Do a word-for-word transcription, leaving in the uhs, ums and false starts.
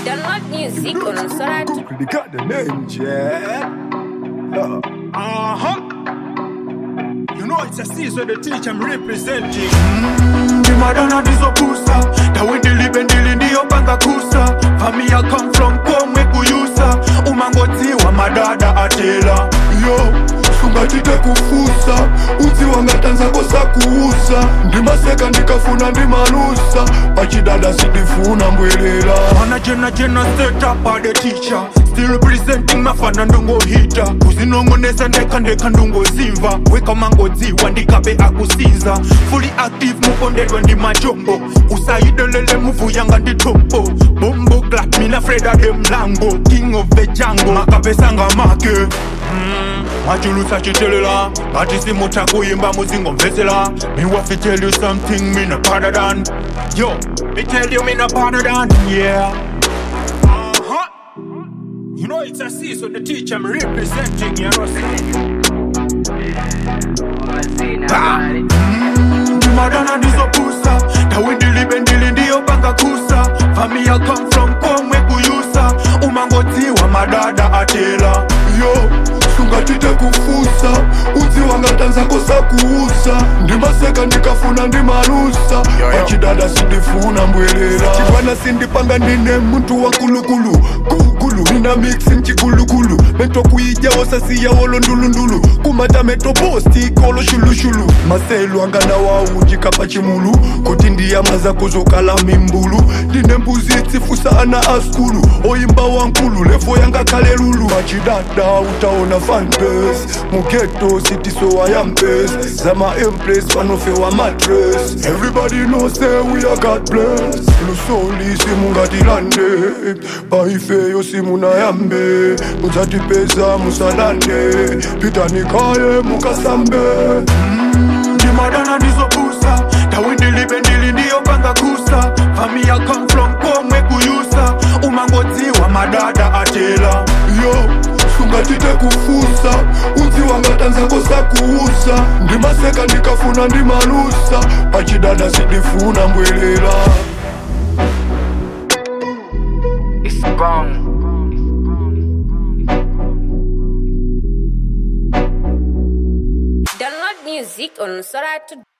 Download music on Soratu. They got the name, yeah. Uh huh. You know it's a season the teach I'm representing. Mm, the Madonna disopusa. The way they live and dealing the opanga kusa. Family I come from Kongwe kuyusa. Umangoti wa madada atela. Yo. Sungatite kufusa uti wangatanza kosa kuusa ndimaseka ndikafuna ndimalusa pachidada sidifuna mbwelela Mana jena jena set up by the teacher Still representing mafana ndungo hita Kuzinongoneza ndeka ndeka ndungo zimva Weka mango ziwa ndikabe akusiza Fully active mupondedwa ndi majombo Usaidelele muvu yanga ndi topo Bombo clat mina freda dem lango King of the jungle Makabe sanga make mm. Machulusa chitelela Batisi mucha kuimba muzingo mvesela Me wafi tell you something me not better than Yo, me tell you me not better than Yeah Uh-huh You know it's a season the teacher I'm representing You know Bam mm, Madonna disopusa Da windi libendili ndiyo panga kusa Family I come from Kongwe kuyusa Umangoti wa madada atela Yo Sungatite kufusa uti wangatanza kosa kuusa ndimaseka ndikafuna ndimalusa pachidada sindifuna mbwelela chibwana sindipanga ndine muntu wa kulukulu kukulu nina mixi nchikulukulu meto kuija osasi ya wolo ndulundulu kumata meto posti kolo shulushulu maselu angana wau jikapa chimulu kuti ndiya maza kuzokala mimbulu ndine mbuzi tsifusa ana askulu oyimba wankulu lefo yanga kalelulu pachidada utaona fanbase Mugeto city so I am best Zama empress wanofe wa mattress Everybody knows say we are God bless Lusoli simungati lande Paife yo simuna yambe Muzati pesa musalande Pitani kaye mukasambe mm, Di Madonna disopusa Tawindi libendili ndiyo panga kusa Family I come from Kongwe kuyusa Umangoti wa madada atela Yo Sungatite kufusa uti wangatanza kosa kuusa ndimaseka ndikafuna ndimalusa pachidada sidifuna mbwelela It's gone. Download music on Soratu.